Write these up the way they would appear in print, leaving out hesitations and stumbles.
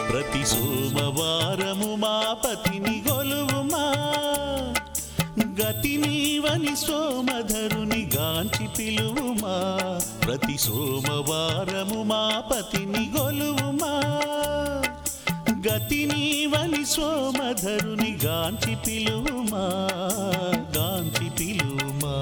ప్రతి సోమవారము మా పతిని గొలువుమా గతి నీవని సోమధరుని గాంచి పిలువుమా ప్రతి సోమవారము మా పతిని గొలువుమా గతి నీవని సోమధరుని గాంచి పిలువుమా గాంచి పిలువుమా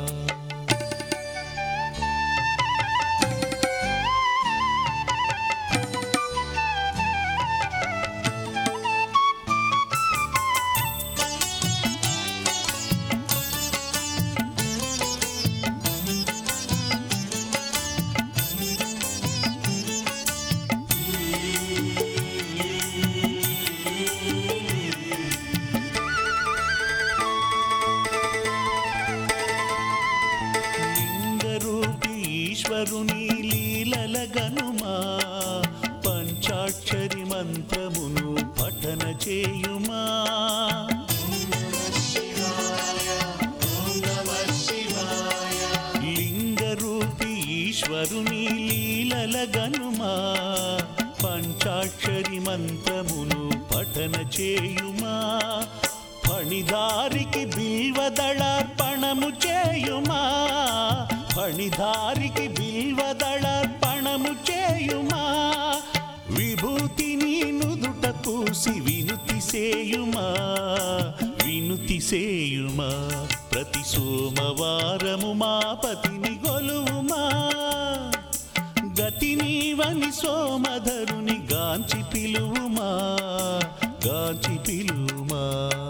ఈశ్వరుని లీలల గనుమా పంచాక్షరి మంత్రమును పఠన చేయుమా లింగరూపి ఈశ్వరుని లీలల గనుమా పంచాక్షరి మంత్రమును పఠన చేయుమా ఫణిదారికి బిల్వదళార్పణము చేయుమా ఫణిదారికి బిల్వదళార్పణము చేయుమా విభూతిని నుదుట పూసి వినుతి సేయుమా వినుతి సేయుమా ప్రతి సోమవారము మా పతిని గొలువుమా గతి నీవని సోమధరుని గాంచి పిలువుమా గాంచి పిలువుమా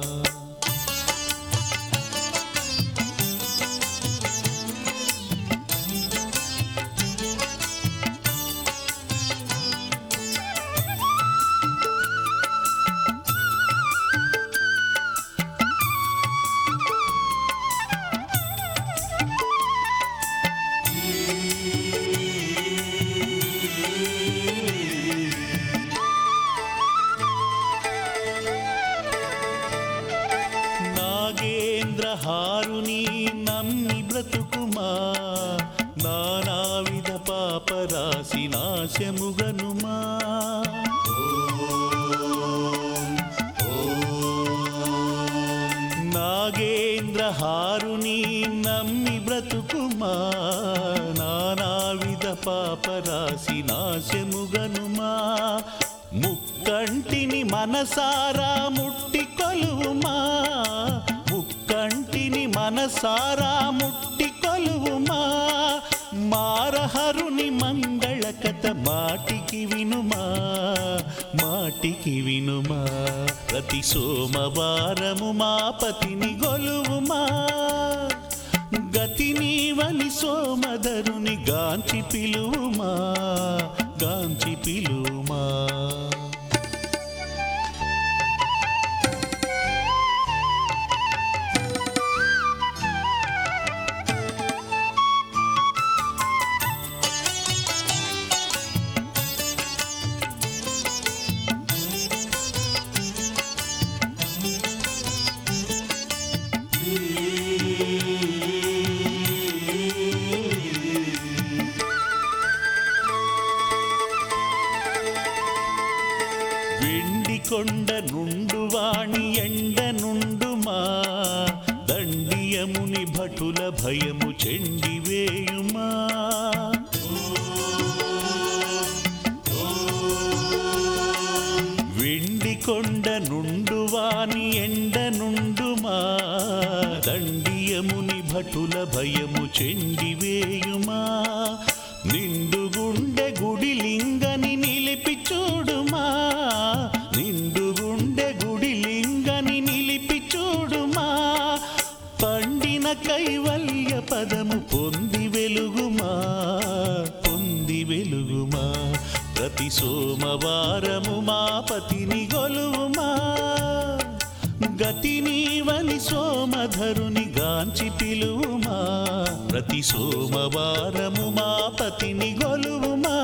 నాగేంద్రహారుని నమ్మి బ్రతుకుమా నానావిధ పాపరాశి నాశముగనుమా నాగేంద్రహారుని నమ్మి బ్రతుకుమా నానావిధ పాపరాశి నాశముగనుమా ముక్కంటిని మనసారా ముట్టి కొలువుమా ముక్కంటిని మనసారా ముట్టి కొలువుమా మారహరుని మంగళ కథ మాటికి వినుమా మాటికి వినుమా ప్రతి సోమవారము మా పతిని గొలువుమా గతి నీవని సోమధరుని గాంచి పిలువుమా గాంచి పిలువుమా కొండ నుండు వాణి ఎండ నుండుమా దండియముని భటుల భయము చెండివేయుమా వెండి కొండ నుండు వాణి ఎండ నుండుమా దండియముని భటుల భయము చెండివేయుమా నిండు గుండె గుడి లింగని నిలిపి చూడుమా నిండు గుండె గుడి లింగని నిలిపి చూడుమా పండిన కైవల్య పదము పొంది వెలుగుమా పొంది వెలుగుమా ప్రతి సోమవారము మా పతిని గొలువుమా గతి నీవని సోమధరుని గాంచి పిలువుమా ప్రతి సోమవారము మా పతిని గొలువుమా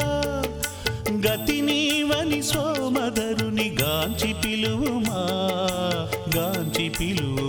గతి నీవని సోమధరుని గాంచి పిలువుమా గాంచి పిలువు